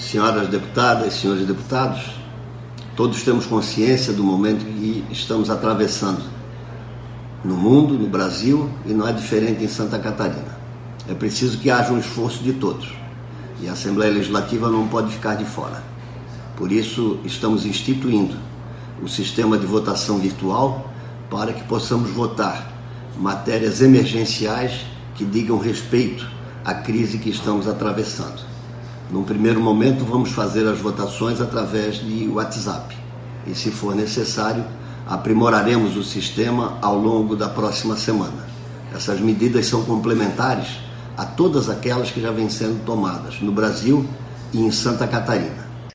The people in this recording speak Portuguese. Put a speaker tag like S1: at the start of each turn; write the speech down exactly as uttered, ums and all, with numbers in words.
S1: senhoras deputadas, senhores deputados, todos temos consciência do momento que estamos atravessando no mundo, no Brasil, e não é diferente em Santa Catarina. É preciso que haja um esforço de todos, e a Assembleia Legislativa não pode ficar de fora. Por isso, estamos instituindo o sistema de votação virtual para que possamos votar matérias emergenciais que digam respeito à crise que estamos atravessando. Num primeiro momento, vamos fazer as votações através de WhatsApp e, se for necessário, aprimoraremos o sistema ao longo da próxima semana. Essas medidas são complementares a todas aquelas que já vêm sendo tomadas no Brasil e em Santa Catarina.